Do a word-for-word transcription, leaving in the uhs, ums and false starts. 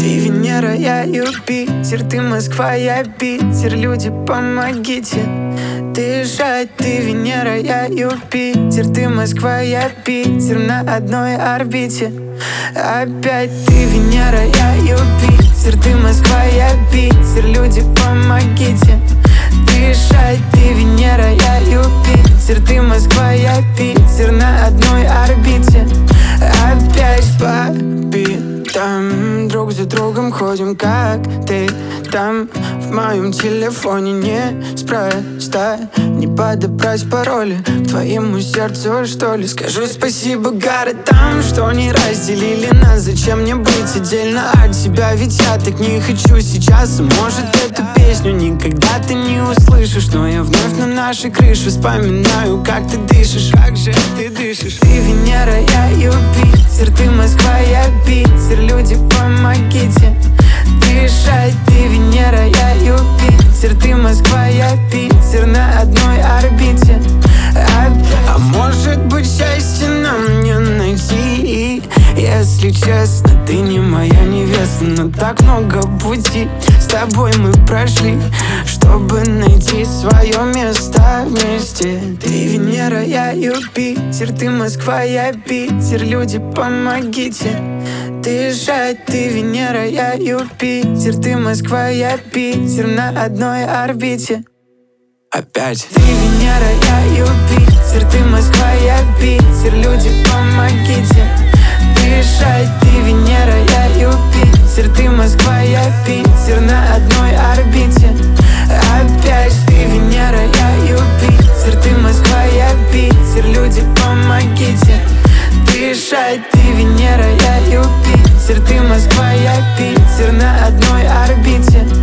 Ты Венера, я Юпитер, ты Москва, я Питер. Люди, помогите дышать. Ты Венера, я Юпитер, ты Москва, я Питер. На одной орбите опять. Ты Венера, я Юпитер, ты Москва, я Питер. Люди, помогите дышать. Ты Венера, я Юпитер, ты Москва, я Питер. На одной орбите опять. Папи, там друг за другом ходим, как ты там. В моем телефоне неспроста не подобрать пароли к твоему сердцу, что ли. Скажу спасибо городам, что не разделили нас. Зачем мне быть отдельно от тебя? Ведь я так не хочу сейчас. Может, эту песню никогда ты не услышишь, но я вновь на нашей крыше вспоминаю, как ты дышишь. Как же ты дышишь? Ты Венера, я Юпитер, ты Москва, я Питер. Люди, помогите дышать. Ты Венера, я Юпитер, ты Москва, я Питер. На одной орбите опять. А может быть, счастье нам не найти? Если честно, ты не моя невеста, но так много пути с тобой мы прошли, чтобы найти свое место вместе. Ты Венера, я Юпитер, ты Москва, я Питер. Люди, помогите дышать. Ты Венера, я Юпитер, ты Москва, я Питер. На одной орбите опять. Ты Венера, я Юпитер, ты Москва, я Питер. Люди, помогите дышать. Ты Венера, я Юпитер, ты Москва, я Питер. На одной орбите опять. Ты Венера, я Юпитер, ты Москва, я Питер. Люди, помогите дышать. Ты Венера, я Юпитер, ты Москва, я Питер. На одной орбите